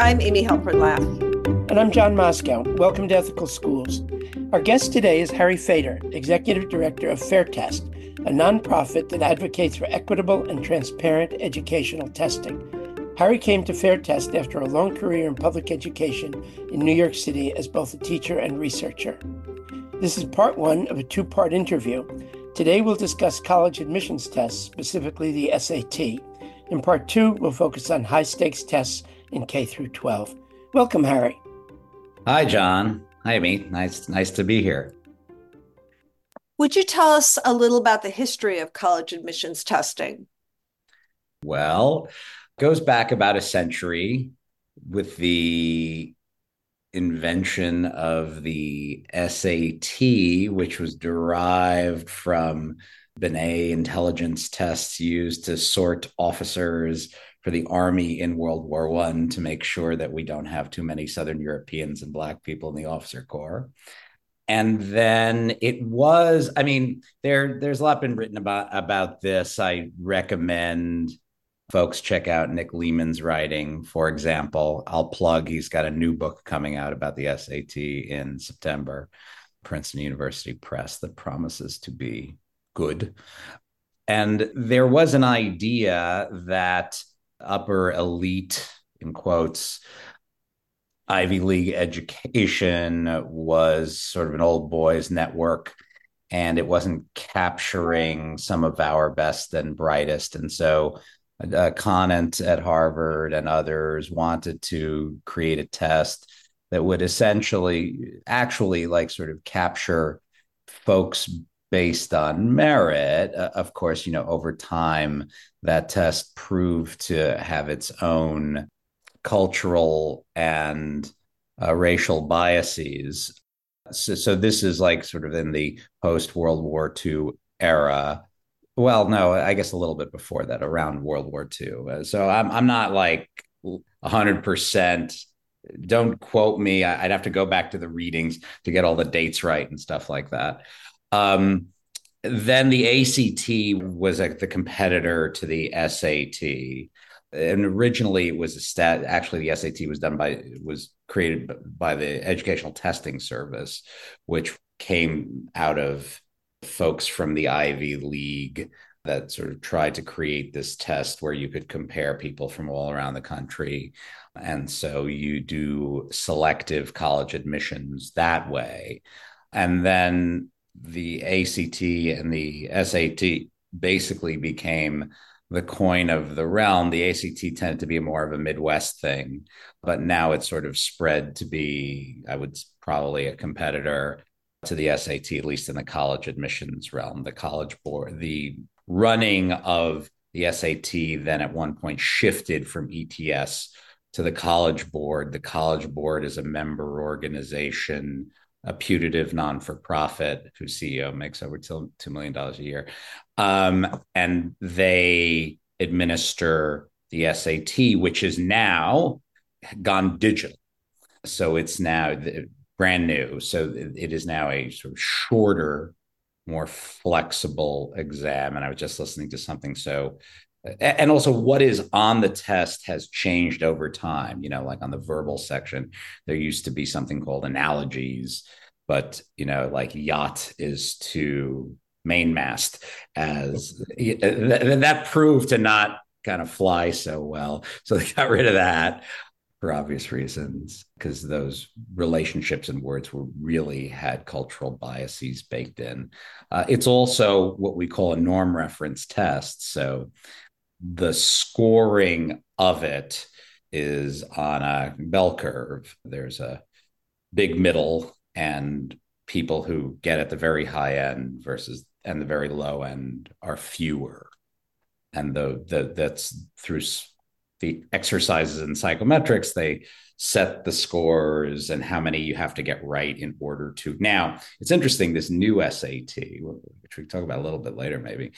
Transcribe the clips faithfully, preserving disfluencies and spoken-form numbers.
I'm Amy Halpern Laff. And I'm John Moscow. Welcome to Ethical Schools. Our guest today is Harry Fader, Executive Director of FairTest, a nonprofit that advocates for equitable and transparent educational testing. Harry came to FairTest after a long career in public education in New York City as both a teacher and researcher. This is part one of a two-part interview. Today we'll discuss college admissions tests, specifically the S A T. In part two, we'll focus on high-stakes tests in K through twelve. Welcome, Harry. Hi, John. Hi, Amy. Nice, nice to be here. Would you tell us a little about the history of college admissions testing? Well, it goes back about a century with the invention of the S A T, which was derived from Binet intelligence tests used to sort officers for the army in World War One to make sure that we don't have too many Southern Europeans and Black people in the officer corps. And then it was, I mean, there, there's a lot been written about, about this. I recommend folks check out Nick Lehman's writing, for example. I'll plug, he's got a new book coming out about the S A T in September, Princeton University Press, that promises to be good. And there was an idea that upper elite, in quotes, Ivy League education was sort of an old boys network, and it wasn't capturing some of our best and brightest. And so uh, Conant at Harvard and others wanted to create a test that would essentially actually like sort of capture folks based on merit. Uh, of course, you know, over time, that test proved to have its own cultural and uh, racial biases. So, so this is like sort of in the post-World War Two era. Well, no, I guess a little bit before that, around World War Two. Uh, so I'm I'm not like one hundred percent. Don't quote me. I, I'd have to go back to the readings to get all the dates right and stuff like that. Um, then the A C T was like the competitor to the S A T. And originally it was a stat, actually the S A T was done by, was created by the Educational Testing Service, which came out of folks from the Ivy League that sort of tried to create this test where you could compare people from all around the country. And so you do selective college admissions that way. And then the A C T and the S A T basically became the coin of the realm. The A C T tended to be more of a Midwest thing, but now it's sort of spread to be, I would probably a competitor to the S A T, at least in the college admissions realm. The College Board, the running of the S A T then at one point shifted from E T S to the College Board. The College Board is a member organization, a putative non-for-profit whose C E O makes over two million dollars a year. Um, and they administer the S A T, which has now gone digital. So it's now brand new. So it is now a sort of shorter, more flexible exam. And I was just listening to something. So, and also what is on the test has changed over time. You know, like on the verbal section, there used to be something called analogies, but, you know, like yacht is to mainmast, as that proved to not kind of fly so well. So they got rid of that for obvious reasons, because those relationships and words were really had cultural biases baked in. Uh, it's also what we call a norm reference test. So the scoring of it is on a bell curve. There's a big middle and people who get at the very high end versus and the very low end are fewer. And the, the that's through the exercises in psychometrics, they set the scores and how many you have to get right in order to. Now, it's interesting, this new S A T, which we can talk about a little bit later maybe,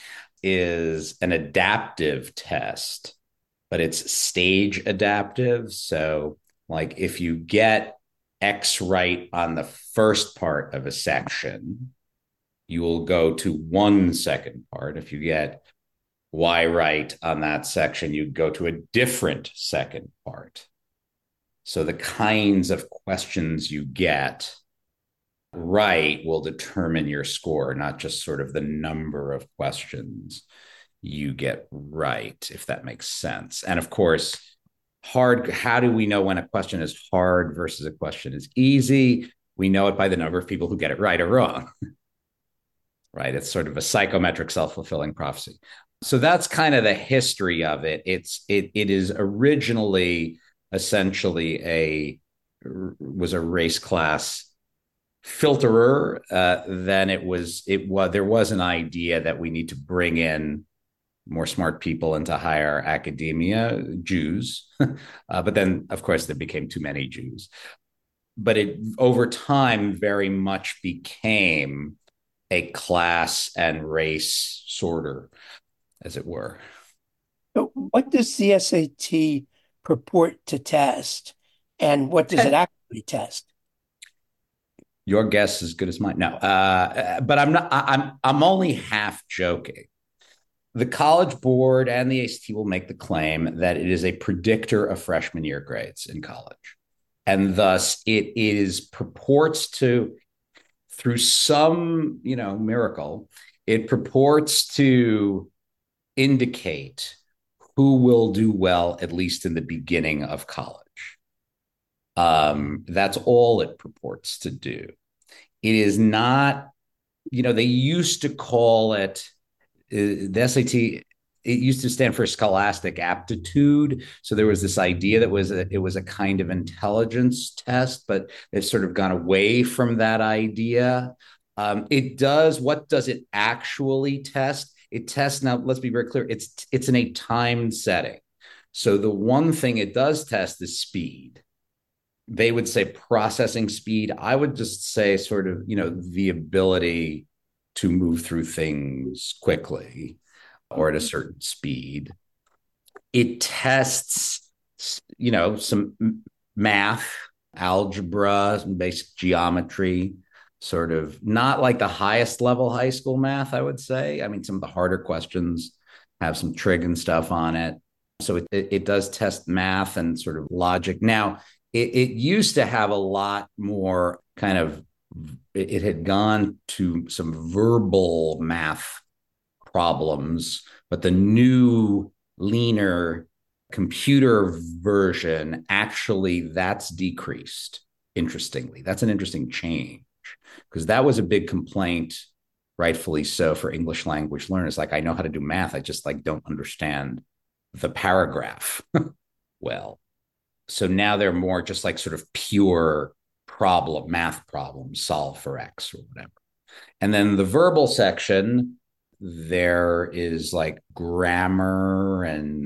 is an adaptive test, but it's stage adaptive. So like if you get X right on the first part of a section, you will go to one second part. If you get Y right on that section, you go to a different second part. So the kinds of questions you get right will determine your score, not just sort of the number of questions you get right, if that makes sense. And of course, hard, how do we know when a question is hard versus a question is easy? We know it by the number of people who get it right or wrong. Right? It's sort of a psychometric self-fulfilling prophecy. So that's kind of the history of it. It's it it is originally essentially a was a race class filterer. Uh, then it was it was there was an idea that we need to bring in more smart people into higher academia, Jews. uh, but then, of course, there became too many Jews. But it over time very much became a class and race sorter, as it were. So what does the S A T purport to test, and what does it actually test? Your guess is as good as mine. No, uh, but I'm not. I, I'm I'm only half joking. The College Board and the A C T will make the claim that it is a predictor of freshman year grades in college, and thus it is purports to, through some, you know, miracle, it purports to indicate who will do well, at least in the beginning of college. Um, that's all it purports to do. It is not, you know, they used to call it, uh, the S A T, it used to stand for scholastic aptitude. So there was this idea that was a, it was a kind of intelligence test, but they've sort of gone away from that idea. Um, it does, what does it actually test? It tests, now let's be very clear, it's it's in a timed setting. So the one thing it does test is speed. They would say processing speed. I would just say sort of, you know, the ability to move through things quickly or at a certain speed. It tests, you know, some math, algebra, some basic geometry, sort of not like the highest level high school math, I would say. I mean, some of the harder questions have some trig and stuff on it. So it, it, it does test math and sort of logic. Now, it, it used to have a lot more kind of, it, it had gone to some verbal math problems, but the new, leaner computer version, actually, that's decreased, interestingly. That's an interesting change, because that was a big complaint, rightfully so, for English language learners. Like, I know how to do math, I just like don't understand the paragraph well. So now they're more just like sort of pure problem, math problems, solve for X or whatever. And then the verbal section, there is like grammar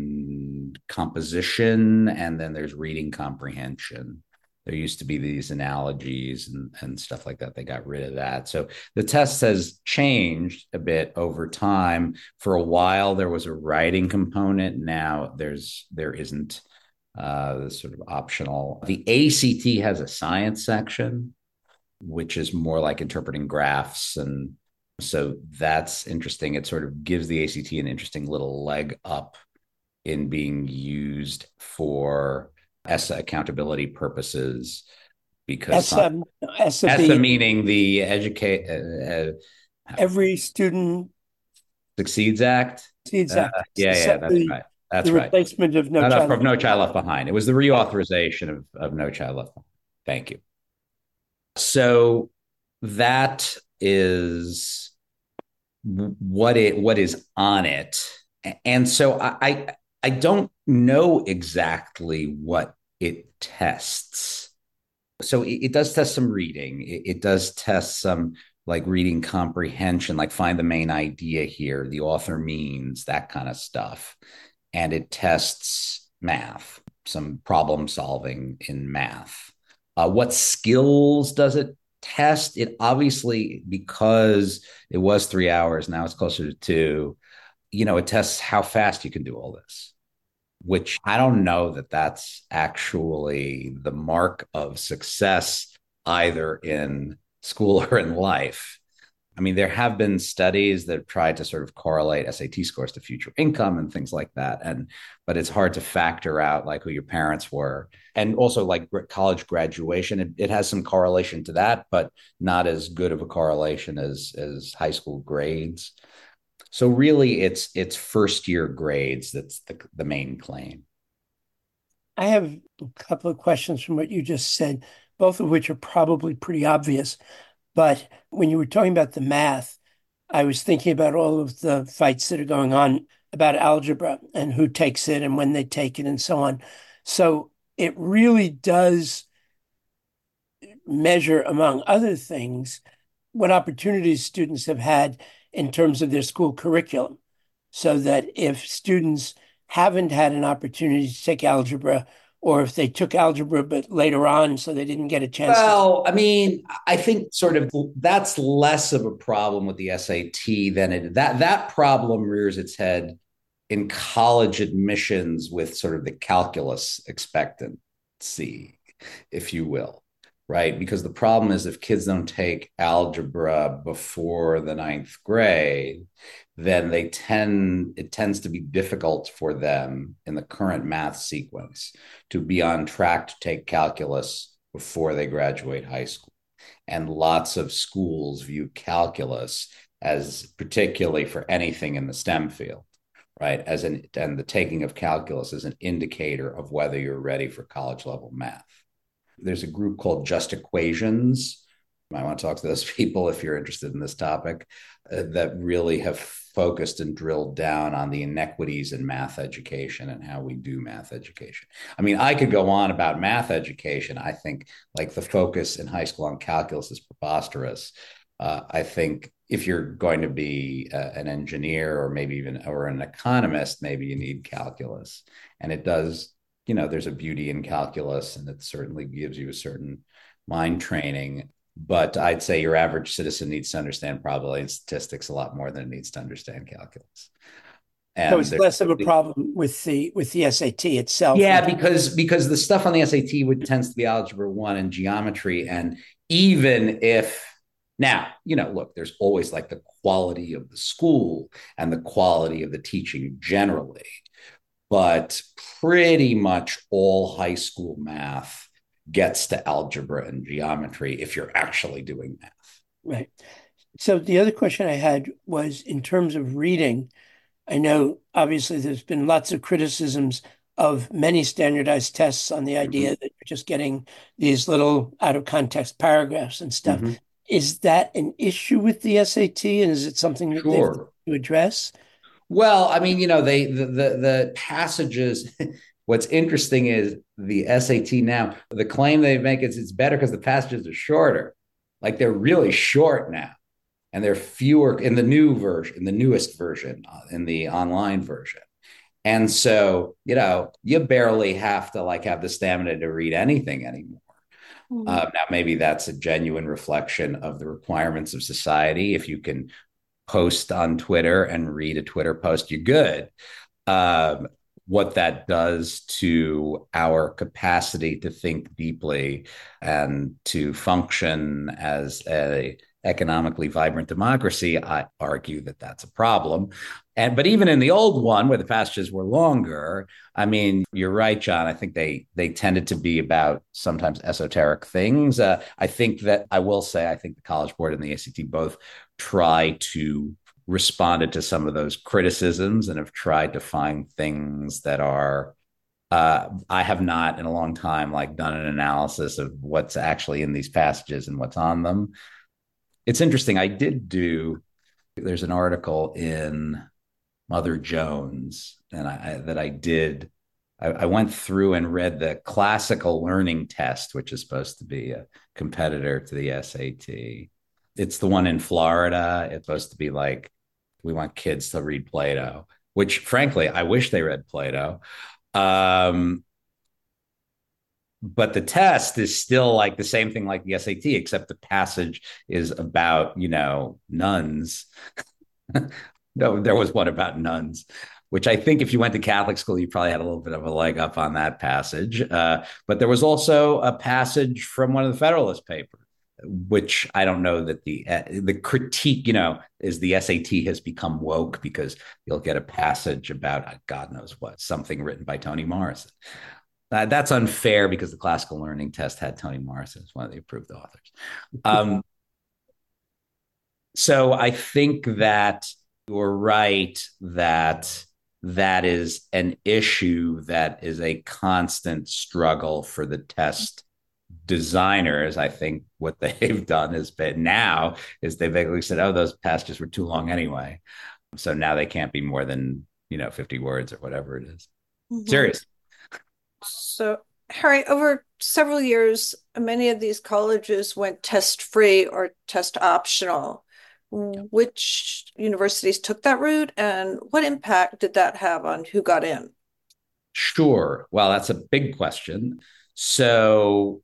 and composition, and then there's reading comprehension. There used to be these analogies and, and stuff like that. They got rid of that. So the test has changed a bit over time. For a while, there was a writing component. Now there's there isn't. Uh, sort of optional. The A C T has a science section, which is more like interpreting graphs. And so that's interesting. It sort of gives the A C T an interesting little leg up in being used for E S A accountability purposes, because ESSA, ESSA, ESSA meaning the educate uh, Every Student Succeeds Act. Succeeds Act. Uh, yeah, yeah, that's the, right. That's the right. replacement of No, no, Child, no, from No Child Left Behind. It was the reauthorization of, of No Child Left Behind. Thank you. So that is what it what is on it. And so I I, I don't know exactly what it tests. So it, it does test some reading. It, it does test some like reading comprehension, like find the main idea here, the author means, that kind of stuff. And it tests math, some problem solving in math. Uh, what skills does it test? It obviously, because it was three hours, now it's closer to two, you know, it tests how fast you can do all this, which I don't know that that's actually the mark of success either in school or in life. I mean, there have been studies that have tried to sort of correlate S A T scores to future income and things like that. And, but it's hard to factor out like who your parents were. And also like college graduation, it, it has some correlation to that, but not as good of a correlation as, as high school grades. So really it's, it's first year grades. That's the, the main claim. I have a couple of questions from what you just said, both of which are probably pretty obvious. But when you were talking about the math, I was thinking about all of the fights that are going on about algebra and who takes it and when they take it and so on. So it really does measure, among other things, what opportunities students have had in terms of their school curriculum. So that if students haven't had an opportunity to take algebra, or if they took algebra but later on, so they didn't get a chance Well, to. I mean, I think sort of that's less of a problem with the S A T than it that that problem rears its head in college admissions with sort of the calculus expectancy, if you will, right? Because the problem is if kids don't take algebra before the ninth grade, then they tend it tends to be difficult for them in the current math sequence to be on track to take calculus before they graduate high school. And lots of schools view calculus as particularly for anything in the STEM field, right? As an and the taking of calculus is an indicator of whether you're ready for college level math. There's a group called Just Equations. I want to talk to those people if you're interested in this topic uh, that really have focused and drilled down on the inequities in math education and how we do math education. I mean, I could go on about math education. I think like the focus in high school on calculus is preposterous. Uh, I think if you're going to be uh, an engineer or maybe even or an economist, maybe you need calculus. And it does, you know, there's a beauty in calculus and it certainly gives you a certain mind training. But I'd say your average citizen needs to understand probability and statistics a lot more than it needs to understand calculus. So And it's less of a problem with the with the S A T itself. yeah, because because the stuff on the S A T would tends to be algebra one and geometry. And even if now, you know, look, there's always like the quality of the school and the quality of the teaching generally. But pretty much all high school math gets to algebra and geometry if you're actually doing math. Right. So the other question I had was in terms of reading. I know obviously there's been lots of criticisms of many standardized tests on the idea mm-hmm. that you're just getting these little out of context paragraphs and stuff. Mm-hmm. Is that an issue with the S A T, and is it something that sure. they have to address? Well, I mean, you know, they the the, the passages. What's interesting is the S A T now, the claim they make is it's better because the passages are shorter. Like they're really short now. And they're fewer in the new version, in the newest version, uh, in the online version. And so, you know, you barely have to like have the stamina to read anything anymore. Mm-hmm. Uh, now, maybe that's a genuine reflection of the requirements of society. If you can post on Twitter and read a Twitter post, you're good. Um, what that does to our capacity to think deeply and to function as a economically vibrant democracy, I argue that that's a problem. And but even in the old one, where the passages were longer, I mean, you're right, John. I think they they tended to be about sometimes esoteric things. Uh, I think that I will say I think the College Board and the A C T both try to responded to some of those criticisms and have tried to find things that are uh, I have not in a long time like done an analysis of what's actually in these passages and what's on them. It's interesting. I did do, there's an article in Mother Jones and I, that I did. I, I went through and read the classical learning test, which is supposed to be a competitor to the S A T. It's the one in Florida. It's supposed to be like, we want kids to read Plato, which frankly, I wish they read Plato. Um, but the test is still like the same thing like the S A T, except the passage is about, you know, nuns. No, there was one about nuns, which I think if you went to Catholic school, you probably had a little bit of a leg up on that passage. Uh, but there was also a passage from one of the Federalist Papers which I don't know that the uh, the critique, you know, is the S A T has become woke because you'll get a passage about uh, God knows what, something written by Toni Morrison. Uh, that's unfair because the classical learning test had Toni Morrison as one of the approved authors. Um, so I think that you're right that that is an issue that is a constant struggle for the test designers. I think what they've done is been now is they basically said, oh, those passages were too long anyway. So now they can't be more than, you know, fifty words or whatever it is. Mm-hmm. Serious. So, Harry, over several years, many of these colleges went test free or test optional. Which universities took that route, and what impact did that have on who got in? Sure. Well, that's a big question. So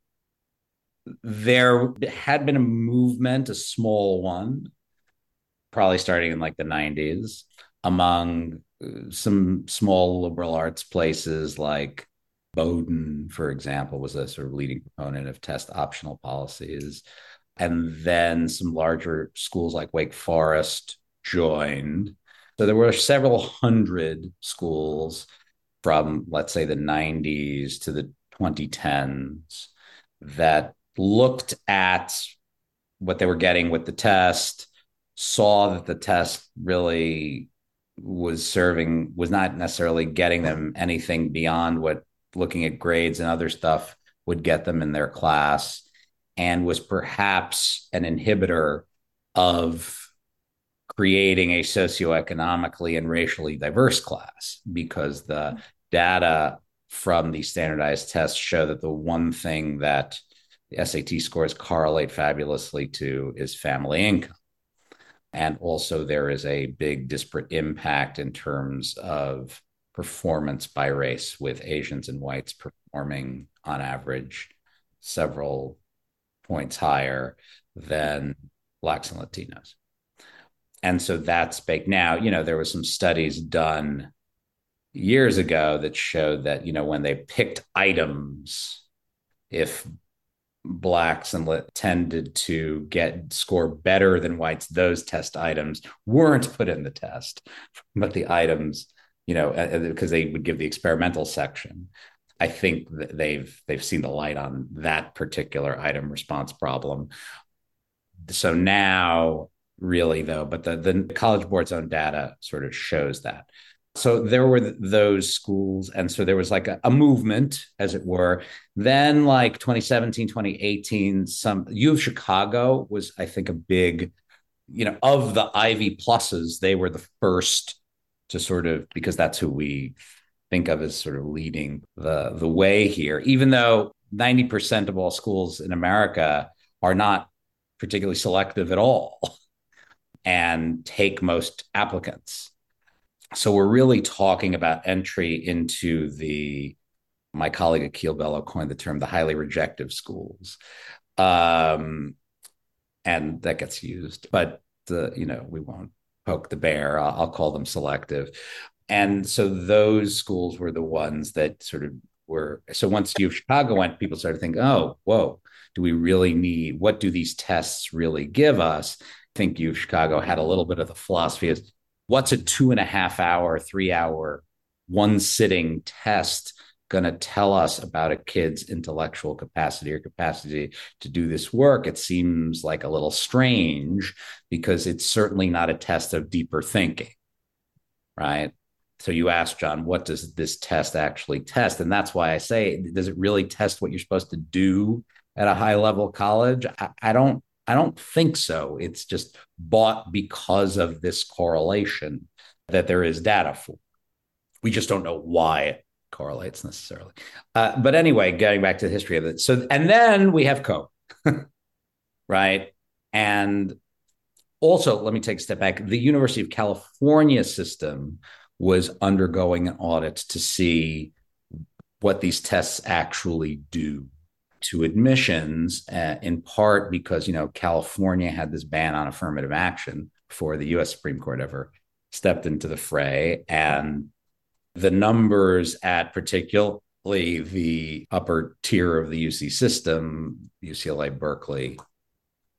there had been a movement, a small one, probably starting in like the nineties, among some small liberal arts places like Bowdoin, for example, was a sort of leading proponent of test optional policies. And then some larger schools like Wake Forest joined. So there were several hundred schools from, let's say, the nineties to the twenty tens that looked at what they were getting with the test, saw that the test really was serving, was not necessarily getting them anything beyond what looking at grades and other stuff would get them in their class, and was perhaps an inhibitor of creating a socioeconomically and racially diverse class, because the data from these standardized tests show that the one thing that the S A T scores correlate fabulously to is family income. And also there is a big disparate impact in terms of performance by race, with Asians and whites performing on average several points higher than Blacks and Latinos. And so that's big. Now, you know, there were some studies done years ago that showed that, you know, when they picked items, if Blacks and lit tended to get score better than whites, those test items weren't put in the test, but the items, you know, because they would give the experimental section. I think that they've they've seen the light on that particular item response problem. So now, really though, but the, the College Board's own data sort of shows that. So there were those schools. And so there was like a, a movement, as it were. Then like twenty seventeen, twenty eighteen, some U of Chicago was, I think, a big, you know, of the Ivy pluses, they were the first to sort of, because that's who we think of as sort of leading the, the way here, even though ninety percent of all schools in America are not particularly selective at all and take most applicants. So we're really talking about entry into the, my colleague Akil Bello coined the term, the highly rejective schools. Um, and that gets used, but the, you know, we won't poke the bear. I'll, I'll call them selective. And so those schools were the ones that sort of were, so once U of Chicago went, people started thinking, oh, whoa, do we really need, what do these tests really give us? I think U of Chicago had a little bit of the philosophy is, what's a two and a half hour, three hour, one sitting test going to tell us about a kid's intellectual capacity or capacity to do this work? It seems like a little strange because it's certainly not a test of deeper thinking, right? So you ask, John, what does this test actually test? And that's why I say, does it really test what you're supposed to do at a high level college? I, I don't I don't think so. It's just bought because of this correlation that there is data for. We just don't know why it correlates necessarily. Uh, but anyway, getting back to the history of it. So, and then we have COVID, right? And also, let me take a step back. The University of California system was undergoing an audit to see what these tests actually do to admissions, uh, in part because, you know, California had this ban on affirmative action before the U S Supreme Court ever stepped into the fray. And the numbers at particularly the upper tier of the U C system, U C L A, Berkeley,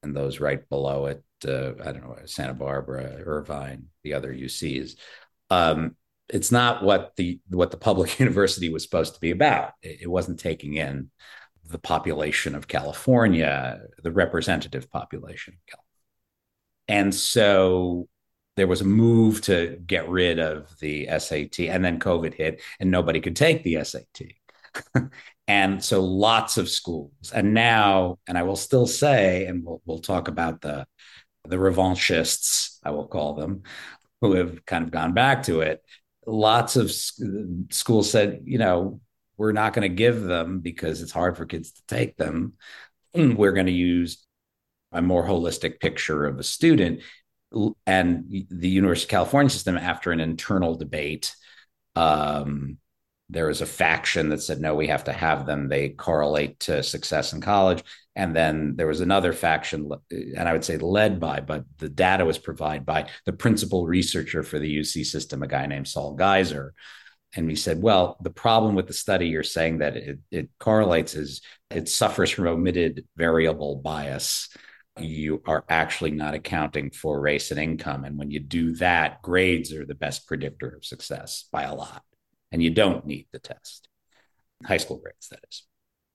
and those right below it, uh, I don't know, Santa Barbara, Irvine, the other U Cs. Um, it's not what the what the public university was supposed to be about. It, it wasn't taking in the population of California, the representative population of California. And so there was a move to get rid of the S A T, and then COVID hit and nobody could take the S A T. And so lots of schools, and now, and I will still say, and we'll, we'll talk about the, the revanchists, I will call them, who have kind of gone back to it. Lots of schools said, you know, we're not going to give them because it's hard for kids to take them. We're going to use a more holistic picture of the student. And the University of California system, after an internal debate, um, there was a faction that said, no, we have to have them. They correlate to success in college. And then there was another faction, and I would say led by, but the data was provided by the principal researcher for the U C system, a guy named Saul Geiser. And we said, well, the problem with the study you're saying that it, it correlates is it suffers from omitted variable bias. You are actually not accounting for race and income. And when you do that, grades are the best predictor of success by a lot. And you don't need the test. High school grades, that is.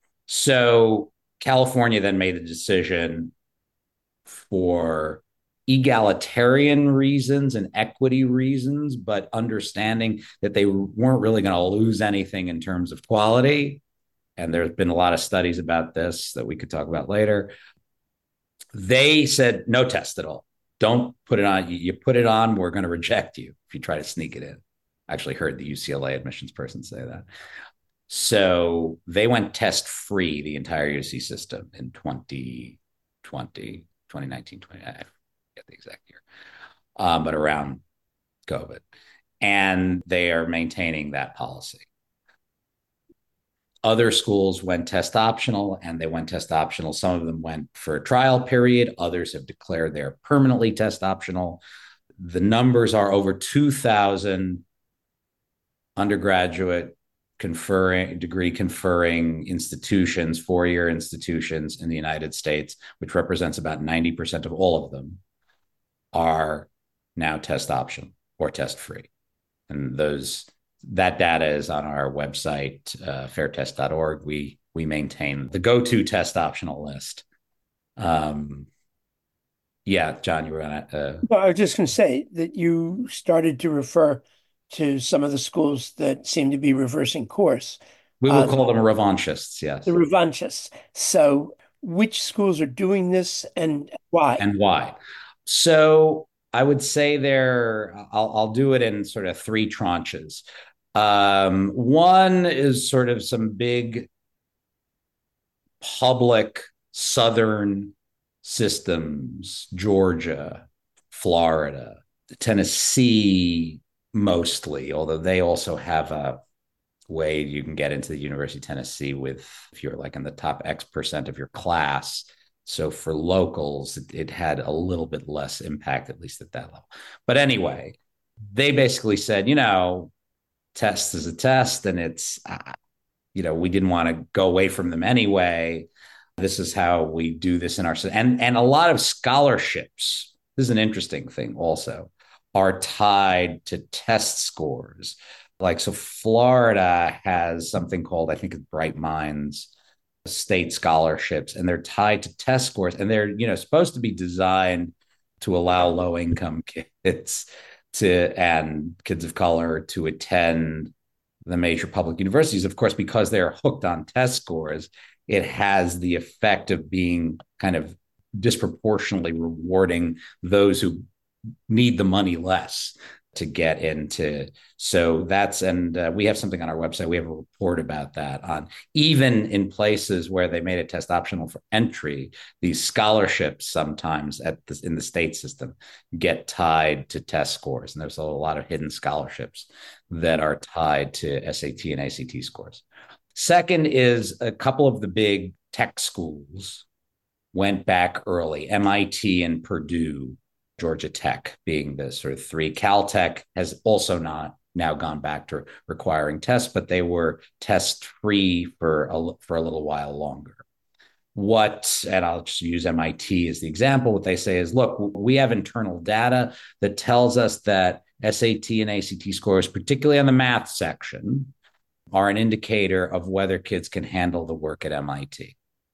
So California then made a decision for egalitarian reasons and equity reasons, but understanding that they weren't really going to lose anything in terms of quality. And there's been a lot of studies about this that we could talk about later. They said, no test at all. Don't put it on. You put it on, we're going to reject you if you try to sneak it in. I actually heard the U C L A admissions person say that. So they went test free, the entire U C system, in twenty twenty, twenty nineteen, twenty, I forget the exact year, um, but around COVID. And they are maintaining that policy. Other schools went test optional, and they went test optional. Some of them went for a trial period. Others have declared they're permanently test optional. The numbers are over two thousand undergraduate conferring degree conferring institutions, four-year institutions in the United States, which represents about ninety percent of all of them, are now test optional or test free. And those that data is on our website, uh, fair test dot org. We we maintain the go-to test optional list. Um, yeah, John, you were on it. Uh, well, I was just going to say that you started to refer to some of the schools that seem to be reversing course. We will um, call them revanchists, yes. The revanchists. So which schools are doing this and why? And why? So I would say there, I'll, I'll do it in sort of three tranches. Um, one is sort of some big public Southern systems, Georgia, Florida, Tennessee, mostly, although they also have a way you can get into the University of Tennessee with, if you're like in the top X percent of your class. So for locals, it, it had a little bit less impact, at least at that level. But anyway, they basically said, you know, test is a test, and it's, uh, you know, we didn't want to go away from them anyway. This is how we do this in our, and, and a lot of scholarships, this is an interesting thing also, are tied to test scores. Like, so Florida has something called, I think it's Bright Minds state scholarships, and they're tied to test scores, and they're, you know, supposed to be designed to allow low income kids to, and kids of color to attend the major public universities. Of course, because they're hooked on test scores, it has the effect of being kind of disproportionately rewarding those who need the money less to get into. So that's, and uh, we have something on our website. We have a report about that on, even in places where they made it test optional for entry, these scholarships sometimes at this, in the state system get tied to test scores. And there's a lot of hidden scholarships that are tied to S A T and A C T scores. Second is a couple of the big tech schools went back early, M I T and Purdue, Georgia Tech being the sort of three. Caltech has also not now gone back to requiring tests, but they were test free for a, for a little while longer. what, and I'll just use M I T as the example, what they say is, look, we have internal data that tells us that S A T and A C T scores, particularly on the math section, are an indicator of whether kids can handle the work at M I T.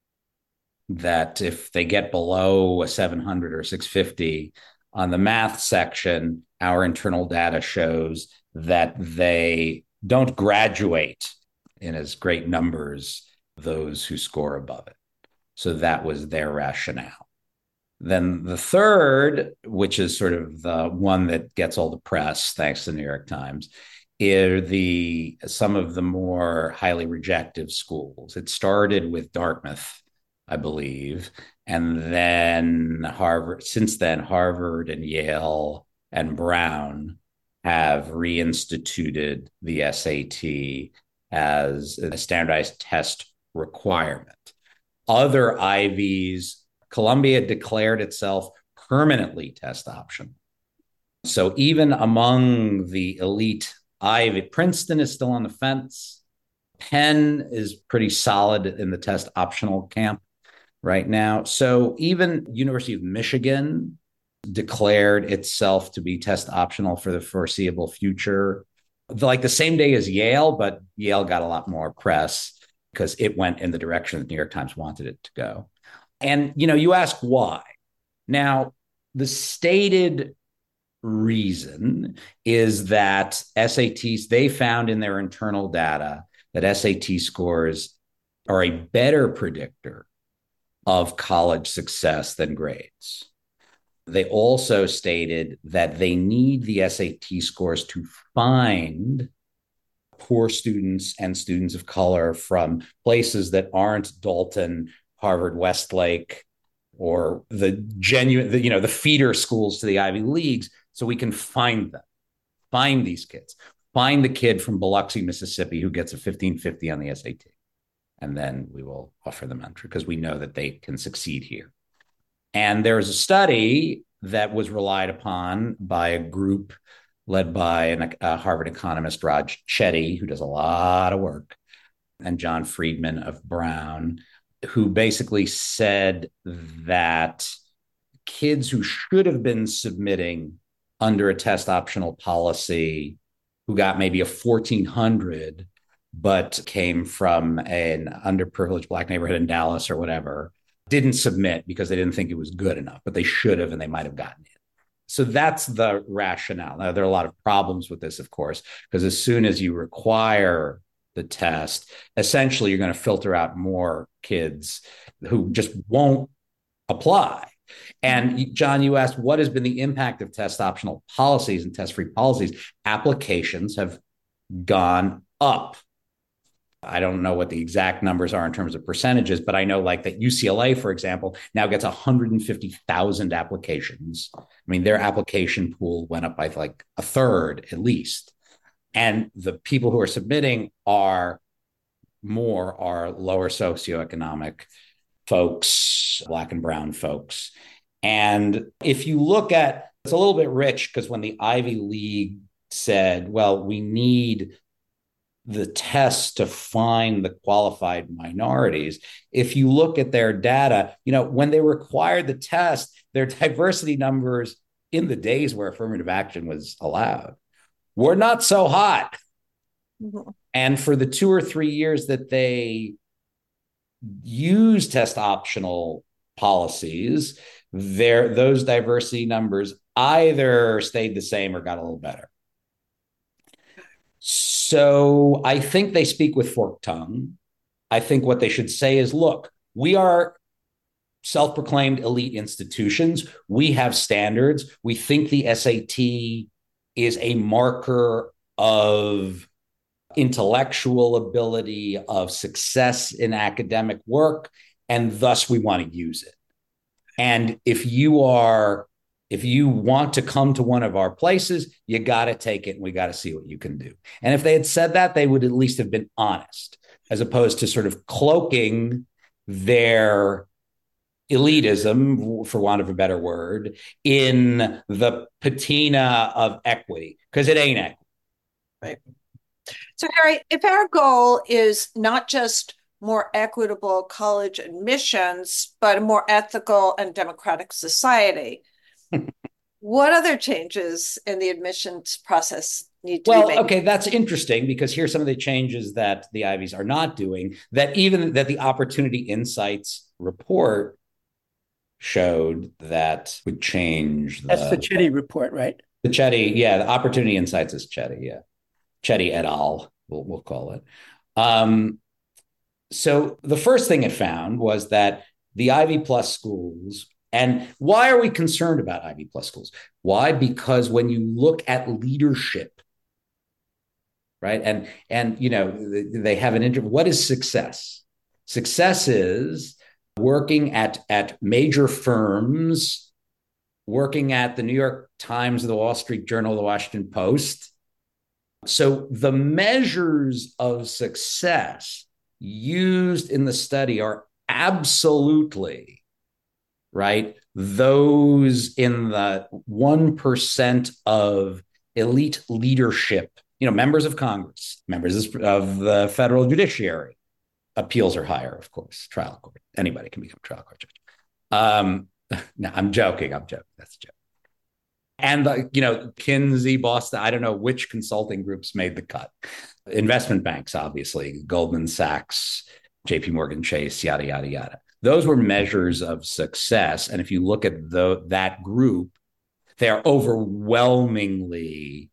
That if they get below a seven hundred or six fifty on the math section, our internal data shows that they don't graduate in as great numbers those who score above it. So that was their rationale. Then the third, which is sort of the one that gets all the press, thanks to the New York Times, are the some of the more highly rejective schools. It started with Dartmouth, I believe, and then Harvard. Since then, Harvard and Yale and Brown have reinstituted the S A T as a standardized test requirement. Other Ivies, Columbia declared itself permanently test optional. So even among the elite Ivy, Princeton is still on the fence. Penn is pretty solid in the test optional camp right now. So even University of Michigan declared itself to be test optional for the foreseeable future, like the same day as Yale, but Yale got a lot more press because it went in the direction that the New York Times wanted it to go. And, you know, you ask why. Now, the stated reason is that S A Ts, they found in their internal data that S A T scores are a better predictor of college success than grades. They also stated that they need the S A T scores to find poor students and students of color from places that aren't Dalton, Harvard, Westlake, or the genuine, the, you know, the feeder schools to the Ivy Leagues, so we can find them, find these kids, find the kid from Biloxi, Mississippi, who gets a fifteen fifty on the S A T. And then we will offer them entry because we know that they can succeed here. And there was a study that was relied upon by a group led by an, a Harvard economist, Raj Chetty, who does a lot of work, and John Friedman of Brown, who basically said that kids who should have been submitting under a test optional policy, who got maybe a fourteen hundred, but came from an underprivileged Black neighborhood in Dallas or whatever, didn't submit because they didn't think it was good enough, but they should have, and they might have gotten it. So that's the rationale. Now, there are a lot of problems with this, of course, because as soon as you require the test, essentially you're going to filter out more kids who just won't apply. And John, you asked, what has been the impact of test optional policies and test-free policies? Applications have gone up. I don't know what the exact numbers are in terms of percentages, but I know like that U C L A, for example, now gets one hundred fifty thousand applications. I mean, their application pool went up by like a third at least. And the people who are submitting are more are lower socioeconomic folks, Black and brown folks. And if you look at, it's a little bit rich because when the Ivy League said, well, we need the tests to find the qualified minorities. If you look at their data, you know, when they required the test, their diversity numbers in the days where affirmative action was allowed were not so hot. Mm-hmm. And for the two or three years that they used test optional policies, there those diversity numbers either stayed the same or got a little better. So I think they speak with forked tongue. I think what they should say is, look, we are self-proclaimed elite institutions. We have standards. We think the S A T is a marker of intellectual ability, of success in academic work, and thus we want to use it. And if you are If you want to come to one of our places, you got to take it and we got to see what you can do. And if they had said that, they would at least have been honest, as opposed to sort of cloaking their elitism, for want of a better word, in the patina of equity, because it ain't equity. Right. So, Harry, if our goal is not just more equitable college admissions, but a more ethical and democratic society. What other changes in the admissions process need to be Well, made? okay, that's interesting because here's some of the changes that the Ivies are not doing that even that the Opportunity Insights report showed that would change the. That's the Chetty report, right? The Chetty, yeah, the Opportunity Insights is Chetty, yeah. Chetty et al, we'll, we'll call it. Um, so the first thing it found was that the Ivy Plus schools, and why are we concerned about Ivy Plus schools? Why? Because when you look at leadership, right, and and you know they have an inter. What is success? Success is working at at major firms, working at the New York Times, the Wall Street Journal, the Washington Post. So the measures of success used in the study are absolutely, right, those in the one percent of elite leadership, you know, members of Congress, members of the federal judiciary. Appeals are higher, of course, trial court. Anybody can become a trial court judge. Um, no, I'm joking. I'm joking. That's a joke. And, the, you know, Kinsey, Boston, I don't know which consulting groups made the cut. Investment banks, obviously, Goldman Sachs, J P Morgan Chase, yada, yada, yada. Those were measures of success. And if you look at the, that group, they are overwhelmingly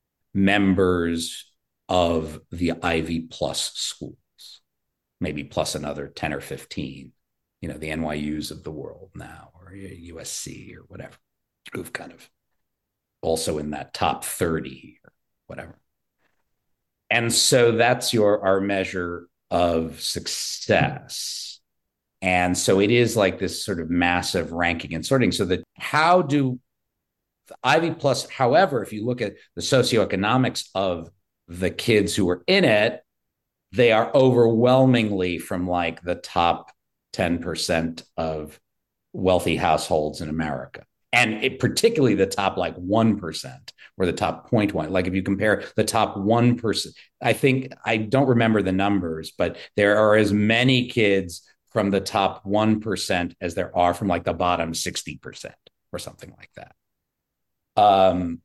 members of the Ivy Plus schools, maybe plus another ten or fifteen, you know, the N Y Us of the world now, or U S C or whatever, who've kind of also in that top thirty or whatever. And so that's your our measure of success. And so it is like this sort of massive ranking and sorting. So that how do the Ivy Plus, however, if you look at the socioeconomics of the kids who are in it, they are overwhelmingly from like the top ten percent of wealthy households in America. And it, particularly the top like one percent or the top zero point one. Like if you compare the top one percent, I think, I don't remember the numbers, but there are as many kids from the top one percent as there are from like the bottom sixty percent or something like that. Um,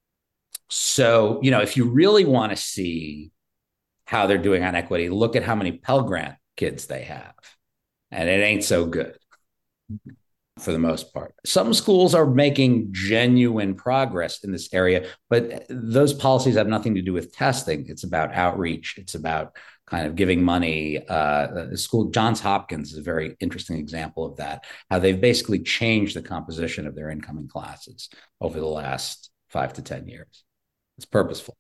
so, you know, if you really want to see how they're doing on equity, look at how many Pell Grant kids they have. And it ain't so good. For the most part. Some schools are making genuine progress in this area, but those policies have nothing to do with testing. It's about outreach. It's about kind of giving money. Uh, the school, Johns Hopkins is a very interesting example of that, how they've basically changed the composition of their incoming classes over the last five to ten years. It's purposeful.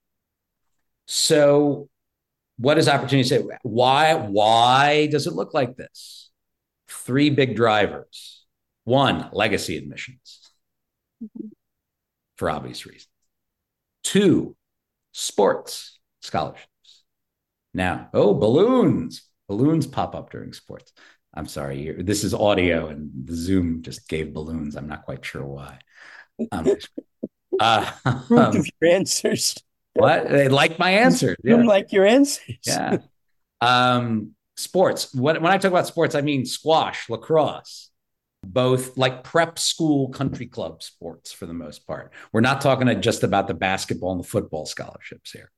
So what does Opportunity say? Why, why does it look like this? Three big drivers. One, legacy admissions, mm-hmm. for obvious reasons. Two, sports scholarships. Now, oh, balloons. Balloons pop up during sports. I'm sorry, this is audio and the Zoom just gave balloons. I'm not quite sure why. Um, uh, um, your answers. What? They like my answers. Yeah. Like your answers. Yeah. Um, sports. When, when I talk about sports, I mean squash, lacrosse. Both like prep school country club sports for the most part. We're not talking just about the basketball and the football scholarships here.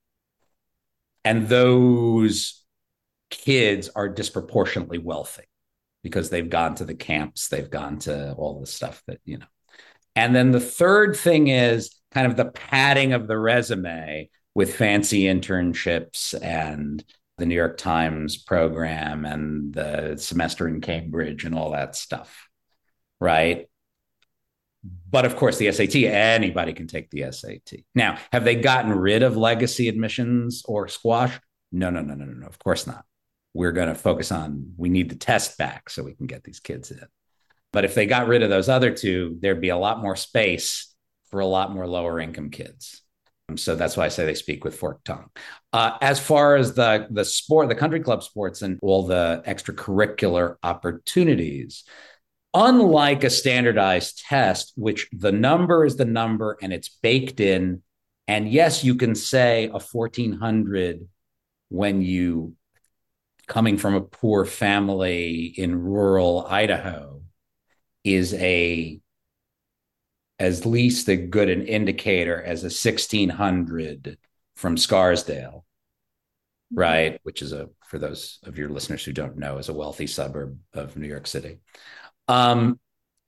And those kids are disproportionately wealthy because they've gone to the camps, they've gone to all the stuff that, you know. And then the third thing is kind of the padding of the resume with fancy internships and the New York Times program and the semester in Cambridge and all that stuff. Right. But of course, the S A T, anybody can take the S A T. Now, have they gotten rid of legacy admissions or squash? No, no, no, no, no, no. Of course not. We're going to focus on, we need the test back so we can get these kids in. But if they got rid of those other two, there'd be a lot more space for a lot more lower income kids. So that's why I say they speak with forked tongue. Uh, as far as the, the sport, the country club sports and all the extracurricular opportunities, unlike a standardized test, which the number is the number and it's baked in. And yes, you can say a fourteen hundred when you coming from a poor family in rural Idaho is a as least a good an indicator as a sixteen hundred from Scarsdale, right? Which is a, for those of your listeners who don't know, is a wealthy suburb of New York City. Um,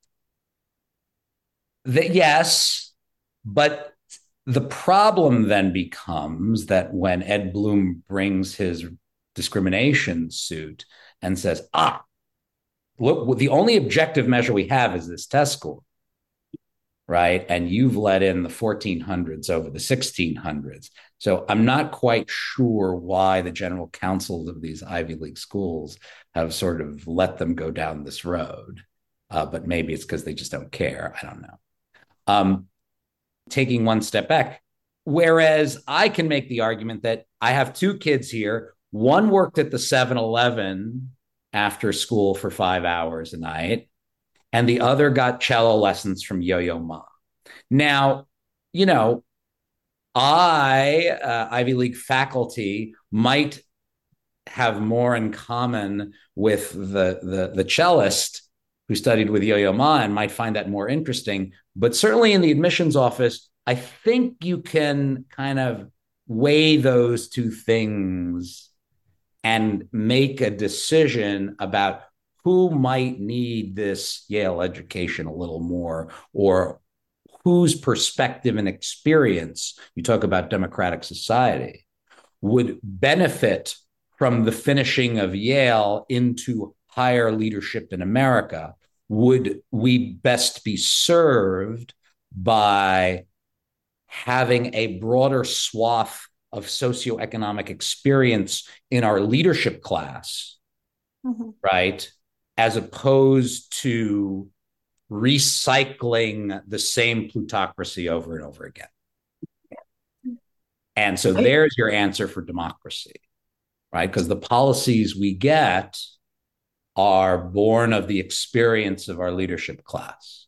that yes, but the problem then becomes that when Ed Blum brings his discrimination suit and says, ah, look, the only objective measure we have is this test score, right? And you've let in the fourteen hundreds over the sixteen hundreds. So I'm not quite sure why the general counsels of these Ivy League schools have sort of let them go down this road. Uh, but maybe it's because they just don't care. I don't know. Um, taking one step back, whereas I can make the argument that I have two kids here. One worked at the seven eleven after school for five hours a night, and the other got cello lessons from Yo-Yo Ma. Now, you know, I, uh, Ivy League faculty, might have more in common with the, the, the cellist who studied with Yo-Yo Ma and might find that more interesting. But certainly in the admissions office, I think you can kind of weigh those two things and make a decision about who might need this Yale education a little more, or whose perspective and experience, you talk about democratic society, would benefit from the finishing of Yale into higher leadership in America. Would we best be served by having a broader swath of socioeconomic experience in our leadership class, mm-hmm. right? As opposed to recycling the same plutocracy over and over again. And so there's your answer for democracy, right? Because the policies we get are born of the experience of our leadership class.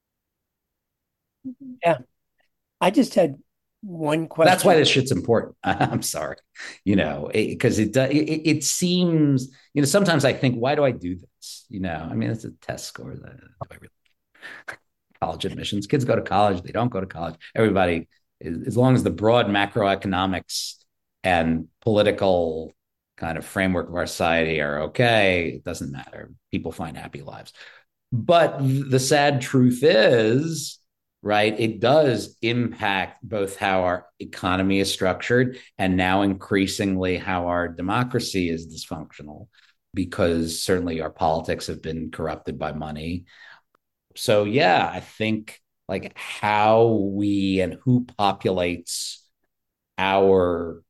Yeah. I just had one question. That's why this shit's important. I'm sorry, you know, because it, it, it it seems, you know, sometimes I think, why do I do this? You know, I mean, it's a test score. Do I really? College admissions. Kids go to college. They don't go to college. Everybody, as long as the broad macroeconomics and political kind of framework of our society are okay, it doesn't matter. People find happy lives. But the sad truth is, right, it does impact both how our economy is structured and now increasingly how our democracy is dysfunctional, because certainly our politics have been corrupted by money. So, yeah, I think like how we and who populates our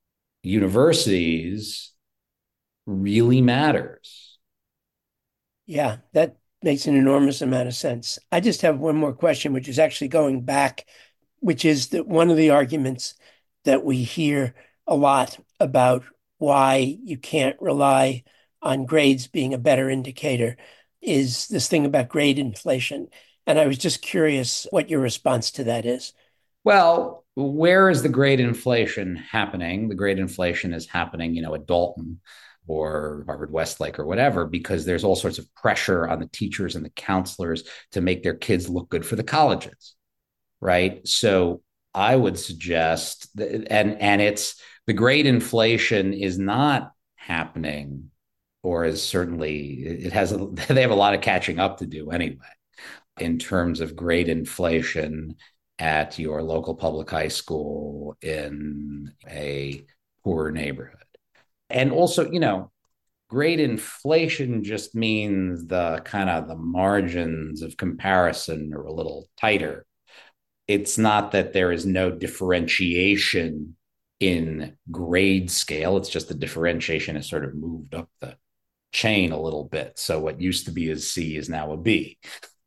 universities really matters. Yeah, that makes an enormous amount of sense. I just have one more question, which is actually going back, which is that one of the arguments that we hear a lot about why you can't rely on grades being a better indicator is this thing about grade inflation. And I was just curious what your response to that is. Well, where is the grade inflation happening? The grade inflation is happening, you know, at Dalton or Harvard Westlake or whatever, because there's all sorts of pressure on the teachers and the counselors to make their kids look good for the colleges, right? So I would suggest that, and and it's the grade inflation is not happening, or is certainly, it has, a, they have a lot of catching up to do anyway, in terms of grade inflation at your local public high school in a poorer neighborhood. And also, you know, grade inflation just means the kind of the margins of comparison are a little tighter. It's not that there is no differentiation in grade scale. It's just the differentiation has sort of moved up the chain a little bit. So what used to be a C is now a B.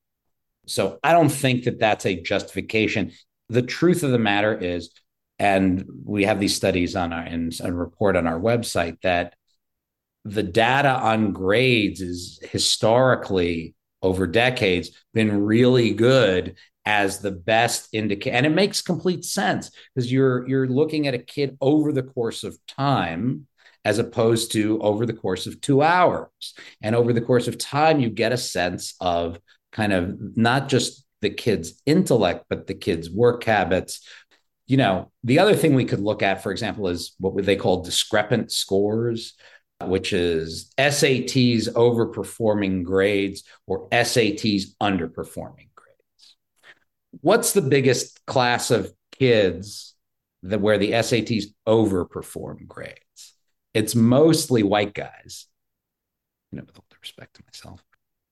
So I don't think that that's a justification. The truth of the matter is, and we have these studies on our and a report on our website, that the data on grades is historically over decades been really good as the best indicator. And it makes complete sense because you're you're looking at a kid over the course of time as opposed to over the course of two hours. And over the course of time, you get a sense of kind of not just the kid's intellect, but the kid's work habits. You know, the other thing we could look at, for example, is what they call discrepant scores, which is S A Ts overperforming grades or S A Ts underperforming grades. What's the biggest class of kids that where the S A Ts overperform grades? It's mostly white guys, you know, with all due respect to myself.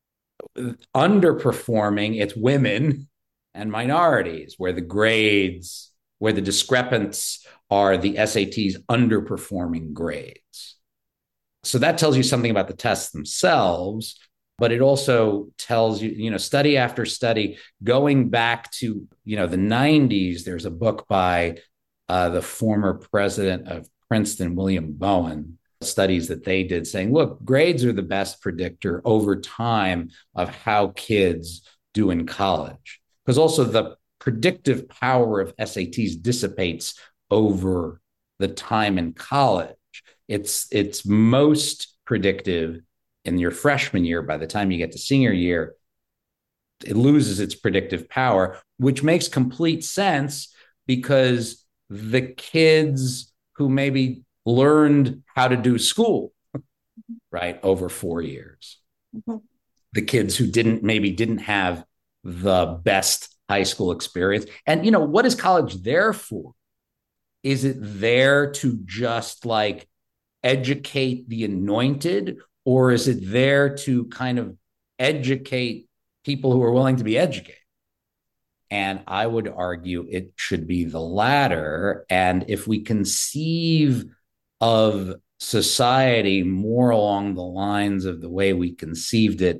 Underperforming, it's women and minorities, where the grades, where the discrepants are the S A Ts underperforming grades. So that tells you something about the tests themselves, but it also tells you, you know, study after study, going back to, you know, the nineties, there's a book by uh, the former president of Princeton, William Bowen, studies that they did saying, look, grades are the best predictor over time of how kids do in college. Because also the predictive power of S A Ts dissipates over the time in college. It's, it's most predictive in your freshman year. By the time you get to senior year, it loses its predictive power, which makes complete sense because the kids who maybe learned how to do school, right, over four years, mm-hmm. the kids who didn't maybe didn't have the best high school experience. And, you know, what is college there for? Is it there to just like educate the anointed, or is it there to kind of educate people who are willing to be educated? And I would argue it should be the latter. And if we conceive of society more along the lines of the way we conceived it,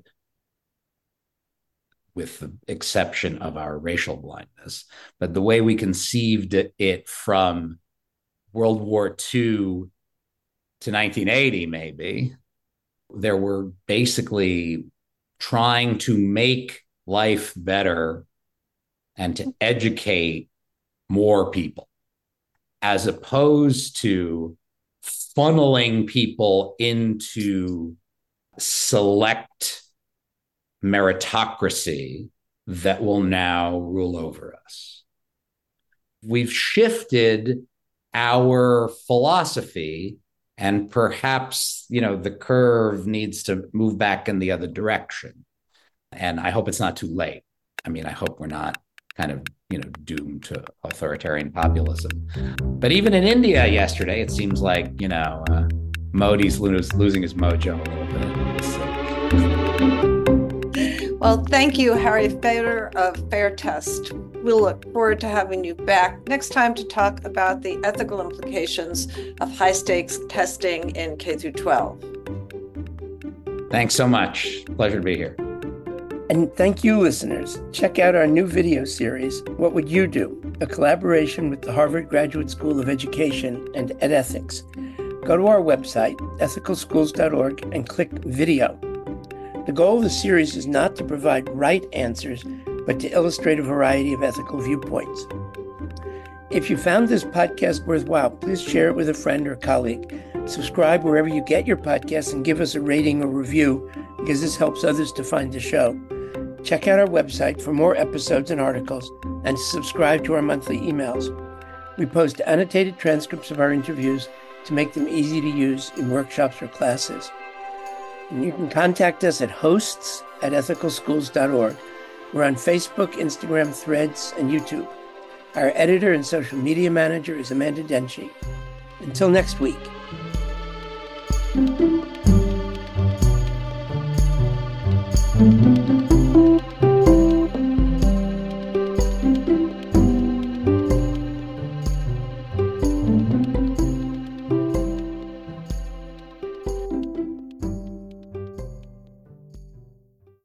with the exception of our racial blindness, but the way we conceived it from World War Two to nineteen eighty, maybe, there were basically trying to make life better and to educate more people, as opposed to funneling people into select meritocracy that will now rule over us. We've shifted our philosophy, and perhaps, you know, the curve needs to move back in the other direction. And I hope it's not too late. I mean, I hope we're not kind of, you know, doomed to authoritarian populism. But even in India yesterday, it seems like, you know, uh, Modi's losing his mojo a little bit. Well, thank you, Harry Feder of Fair Test. We'll look forward to having you back next time to talk about the ethical implications of high-stakes testing in K through twelve. Thanks so much. Pleasure to be here. And thank you, listeners. Check out our new video series, What Would You Do? A collaboration with the Harvard Graduate School of Education and edethics. Go to our website, ethical schools dot org, and click video. The goal of the series is not to provide right answers, but to illustrate a variety of ethical viewpoints. If you found this podcast worthwhile, please share it with a friend or colleague. Subscribe wherever you get your podcasts and give us a rating or review, because this helps others to find the show. Check out our website for more episodes and articles, and subscribe to our monthly emails. We post annotated transcripts of our interviews to make them easy to use in workshops or classes. And you can contact us at hosts at ethical schools dot org. We're on Facebook, Instagram, Threads, and YouTube. Our editor and social media manager is Amanda Denchi. Until next week. Thank you.